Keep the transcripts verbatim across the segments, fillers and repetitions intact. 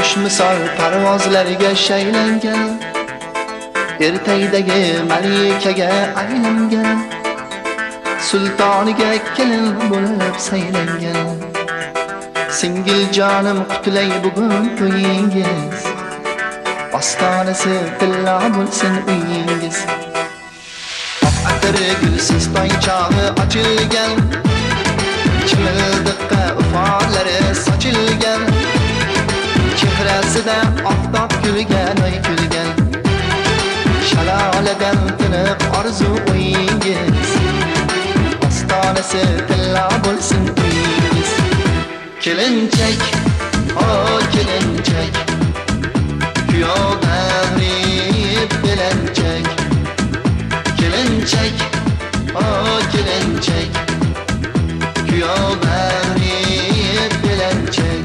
Qush misol parvozlariga shaylangan, ertaydagi malikaga aylangan, sultoniga kelin bo'lib saylangan. Singil jonim qutlay bugun to'yingiz, ostonasi tilla bo'lsin uyingiz. Atri gulsiz toy chog'i ochilgan, chimildiqqa ufonlari sochilgan, chehrasida oftob kulgan, oy kulgan. Shaloladan tiniq orzu o'yingiz, ostonasi tilla bo'lsin uyingiz. Kelinchak, oh kelinchak, kuyov davri belanchak. Kelinchak, oh kelinchak, kuyov davri belanchak.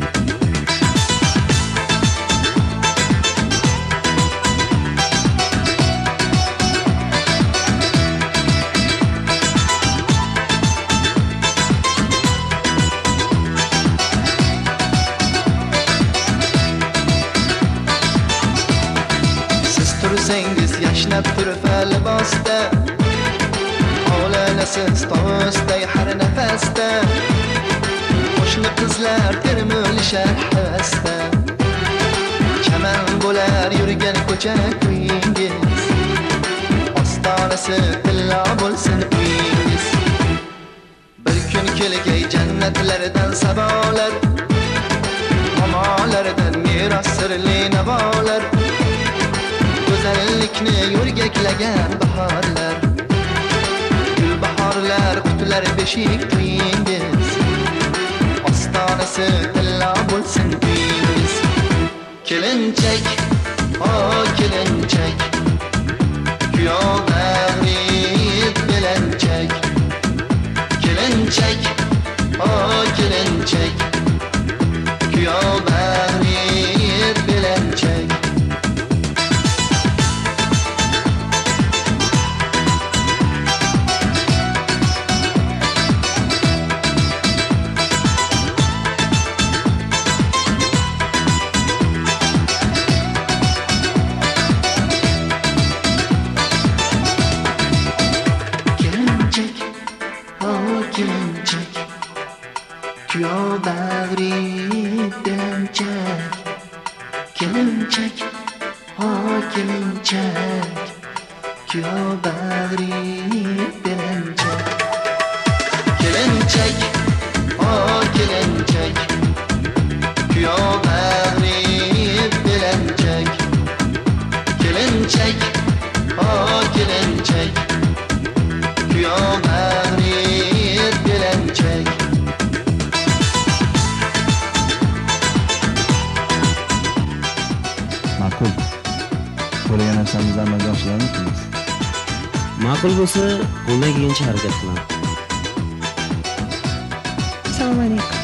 Tursangiz yashnab turfa libosda, hovlanasiz tovusday har nafasda, qo'shni qizlar termilishar havasda. Chaman bo'lar yurgan ko'cha kuyingiz, ostonasi tilla bo'lsin uyingiz. Bir kun kelgay jannatlardan sabolar, momolardan meros sirli navolar, go'zallikni yo'rgaklagan bahorlar, gul bahorlar qutlar beshik to'yingiz, ostonasi tilla bo'lsin uyingiz. Kelinchak, oh kelinchak, kuyov davri belanchak. Kelinchak, oh kelinchak, kuyov davri belanchak. Kuyov bag'ri belanchak. Kelinchak, oh kelinchak, kuyov bag'ri belanchak. Kelinchak, oh kelinchak, kuyov bag'ri belanchak. Kelinchak, oh kelinchak, kuyov bag'ri belanchak. Ma'qul. Qo'lagan narsamizni amalga oshiramiz. Ma'qul bo'lsa, qo'ldan kelgancha harakat qilaman. Assalomu alaykum.